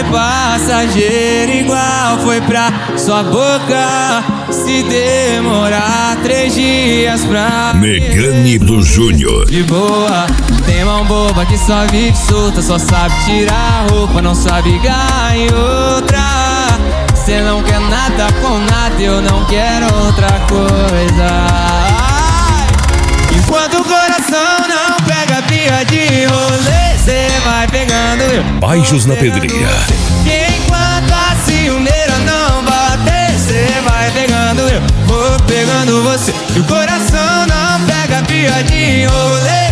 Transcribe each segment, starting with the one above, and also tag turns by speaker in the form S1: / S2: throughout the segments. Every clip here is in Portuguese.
S1: passageiro igual foi pra sua boca. Se demorar 3 dias pra
S2: Megane do Júnior.
S1: de boa, tem mão boba que só vive solta, só sabe tirar a roupa, não sabe ganhar em outra. Cê não quer nada com nada, eu não quero outra coisa. Ai. Enquanto o coração não pega pia de rolê, cê vai pegando eu.
S2: Baixos na Pedreira.
S1: Enquanto a ciumeira não bater, cê vai pegando eu, vou pegando você. E o coração não pega pia de rolê.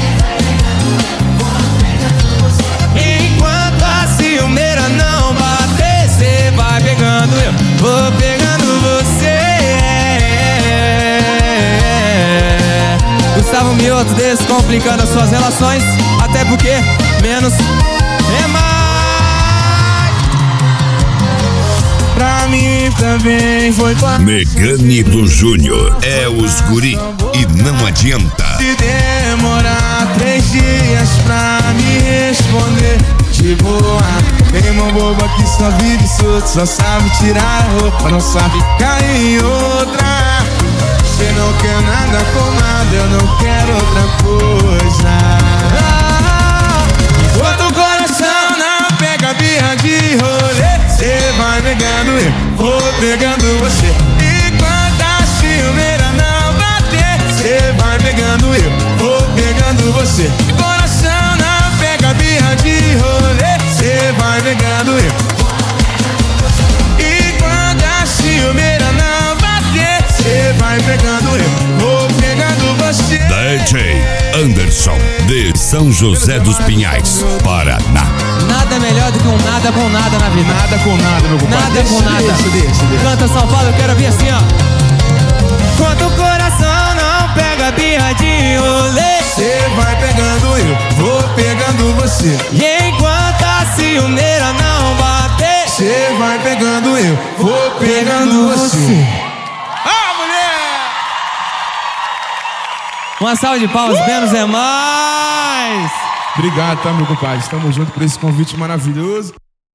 S1: Enquanto a ciumeira não bater, cê vai pegando eu, vou pegando você. Gustavo Mioto descomplicando as suas relações, até porque menos é mais. Pra mim também foi fácil.
S2: Megane do Júnior. É os guri e não adianta.
S1: Se demorar 3 dias pra me responder de boa, tem mão boba que só vive solto, só sabe tirar a roupa, não sabe cair em outra. Cê não quer nada com nada, eu não quero outra coisa. Enquanto o coração não pega birra de rolê, cê vai pegando eu, vou pegando você. Enquanto a ciumeira não bater, cê vai pegando eu, vou pegando você. Coração não pega birra de rolê, cê vai pegando eu. E quando a ciumeira não bater, cê vai pegando eu, vou pegando você.
S2: DJ Anderson de São José dos Pinhais, Paraná.
S1: Nada melhor do que um nada com nada na vida.
S3: Nada com nada, meu compadre.
S1: Nada com nada.
S3: Deixa.
S1: Canta São Paulo, eu quero ouvir assim, ó. Quando o coração não pega birra de rolê,
S3: Cê vai pegando eu, vou pegando você.
S1: e enquanto a ciumeira não bater,
S3: Cê vai pegando eu, vou pegando você.
S1: Ah, mulher! Uma salva de palmas, menos é mais.
S3: Obrigado, tá, meu compadre? Estamos juntos por esse convite maravilhoso.